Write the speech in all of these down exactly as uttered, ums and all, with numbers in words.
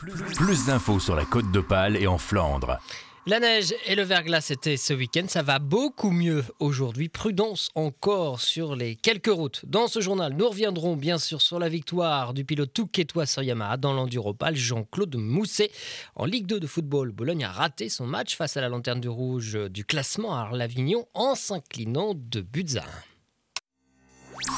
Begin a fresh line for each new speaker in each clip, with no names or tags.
Plus d'infos sur la Côte d'Opale et en Flandre.
La neige et le verglas étaient ce week-end, ça va beaucoup mieux aujourd'hui. Prudence encore sur les quelques routes. Dans ce journal, nous reviendrons bien sûr sur la victoire du pilote touquetois sur Yamaha dans l'Enduropale, Jean-Claude Mousset. En Ligue deux de football, Bologne a raté son match face à la Lanterne du Rouge du classement à Arles-Avignon en s'inclinant de buts à un.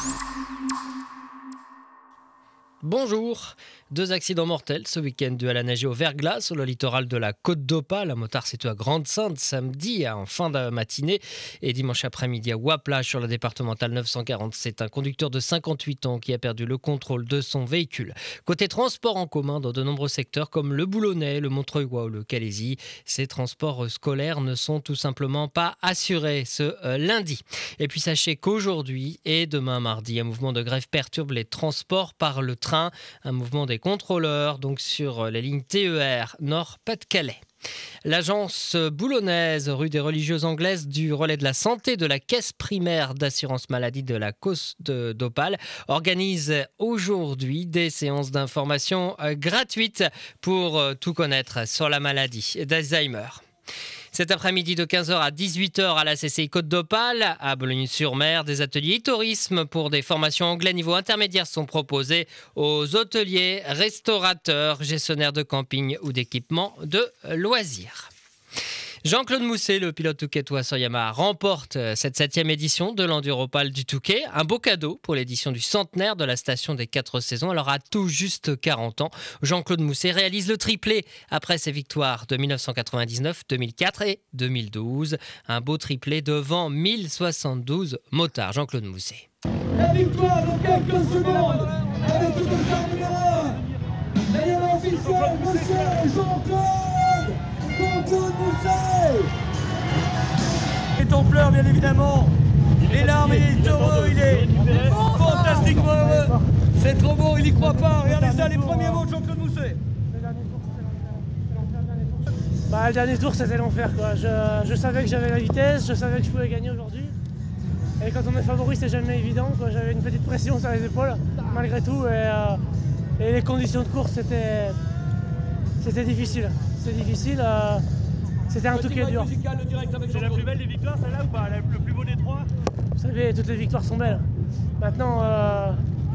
Bonjour. Deux accidents mortels ce week-end dus à la neige et au verglas sur le littoral de la Côte d'Opale. Un motard situé à Grande-Sainte samedi en fin de matinée et dimanche après-midi à Wapla sur la départementale neuf cent quarante. C'est un conducteur de cinquante-huit ans qui a perdu le contrôle de son véhicule. Côté transport en commun dans de nombreux secteurs comme le Boulonnais, le Montreuilois ou le Calaisis, ces transports scolaires ne sont tout simplement pas assurés ce euh, lundi. Et puis sachez qu'aujourd'hui et demain mardi, un mouvement de grève perturbe les transports par le train, un mouvement des contrôleurs donc sur les lignes T E R Nord-Pas-de-Calais. L'agence boulonnaise rue des religieuses anglaises du relais de la santé de la caisse primaire d'assurance maladie de la Côte d'Opale organise aujourd'hui des séances d'information gratuites pour tout connaître sur la maladie d'Alzheimer. Cet après-midi de quinze heures à dix-huit heures à la C C I Côte d'Opale, à Boulogne-sur-Mer, des ateliers e-tourisme pour des formations anglais niveau intermédiaire sont proposés aux hôteliers, restaurateurs, gestionnaires de camping ou d'équipements de loisirs. Jean-Claude Mousset, le pilote touquetois sur Yamaha, remporte cette septième édition de l'Enduropale du Touquet. Un beau cadeau pour l'édition du centenaire de la station des quatre saisons. Alors à tout juste quarante ans, Jean-Claude Mousset réalise le triplé après ses victoires de mille neuf cent quatre-vingt-dix-neuf, deux mille quatre et deux mille douze. Un beau triplé devant mille soixante-douze motards. Jean-Claude Mousset.
La victoire dans quelques secondes avec le départ numéro un. D'ailleurs officiel, monsieur Jean-Claude Jean-Claude Mousset.
Il est en pleurs bien évidemment. Les larmes, il est heureux, il est fantastiquement heureux. C'est trop beau, il n'y croit pas. Regardez ça, les premiers mots de Jean-Claude Mousset.
Bah, le dernier tour c'était l'enfer quoi. Je, je savais que j'avais la vitesse, je savais que je pouvais gagner aujourd'hui. Et quand on est favori c'est jamais évident quoi. J'avais une petite pression sur les épaules malgré tout et, euh, et les conditions de course c'était, c'était difficile. C'est difficile, euh, c'était un Touquet dur.
C'est la plus belle des victoires celle-là ou pas? Le plus beau des trois?
Vous savez, toutes les victoires sont belles. Maintenant, euh,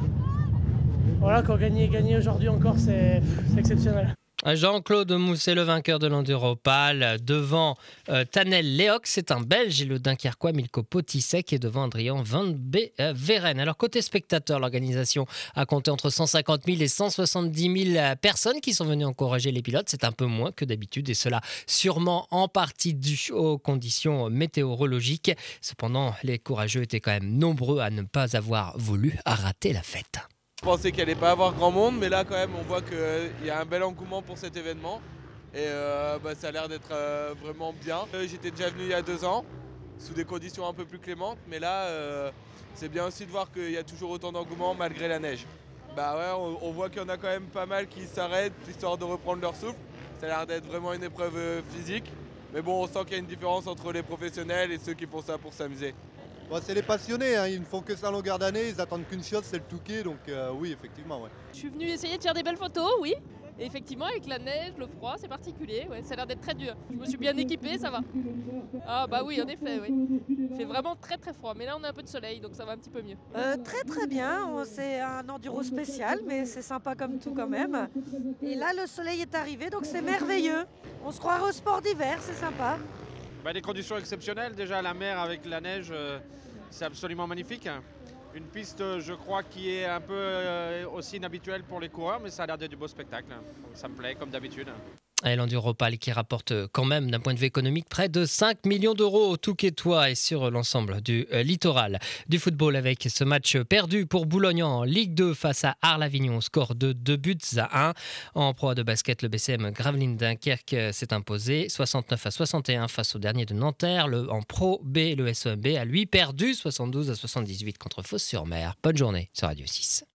voilà, quand gagner, gagner aujourd'hui encore, c'est, c'est exceptionnel.
Jean-Claude Mousset, le vainqueur de l'Enduropale, devant euh, Tanel Léoc, c'est un Belge, et le Dunkerquois Milko Potisek est devant Adrien Van Veren. Alors côté spectateurs, l'organisation a compté entre cent cinquante mille et cent soixante-dix mille personnes qui sont venues encourager les pilotes. C'est un peu moins que d'habitude et cela sûrement en partie dû aux conditions météorologiques. Cependant, les courageux étaient quand même nombreux à ne pas avoir voulu rater la fête.
Je pensais qu'il n'allait pas avoir grand monde, mais là quand même on voit qu'il euh, y a un bel engouement pour cet événement et euh, bah, ça a l'air d'être euh, vraiment bien. Euh, j'étais déjà venu il y a deux ans, sous des conditions un peu plus clémentes, mais là euh, c'est bien aussi de voir qu'il y a toujours autant d'engouement malgré la neige. Bah ouais, on, on voit qu'il y en a quand même pas mal qui s'arrêtent histoire de reprendre leur souffle. Ça a l'air d'être vraiment une épreuve physique, mais bon on sent qu'il y a une différence entre les professionnels et ceux qui font ça pour s'amuser.
Bon, c'est les passionnés, hein. Ils ne font que ça à longueur d'année, ils attendent qu'une chose, c'est le Touquet, donc euh, oui, effectivement. Ouais.
Je suis venue essayer de faire des belles photos, oui. Et effectivement, avec la neige, le froid, c'est particulier, ouais. Ça a l'air d'être très dur. Je me suis bien équipée, ça va. Ah bah oui, en effet, oui. Il fait vraiment très très froid, mais là on a un peu de soleil, donc ça va un petit peu mieux.
Euh, très très bien, c'est un enduro spécial, mais c'est sympa comme tout quand même. Et là, le soleil est arrivé, donc c'est merveilleux. On se croirait au sport d'hiver, c'est sympa.
Bah, des conditions exceptionnelles, déjà la mer avec la neige, euh, c'est absolument magnifique. Une piste, je crois, qui est un peu euh, aussi inhabituelle pour les coureurs, mais ça a l'air d'être du beau spectacle. Ça me plaît, comme d'habitude. Et l'Enduropale qui rapporte quand même, d'un point de vue économique, près de cinq millions d'euros au Touquetois et sur l'ensemble du euh, littoral. Du football avec ce match perdu pour Boulogne en Ligue deux face à Arles-Avignon, score de deux buts à un. En Pro A de basket, le B C M Gravelines Dunkerque s'est imposé soixante-neuf à soixante et un face au dernier de Nanterre. Le, en Pro B, le S E M B a lui perdu soixante-douze à soixante-dix-huit contre Fos-sur-Mer. Bonne journée sur Radio six.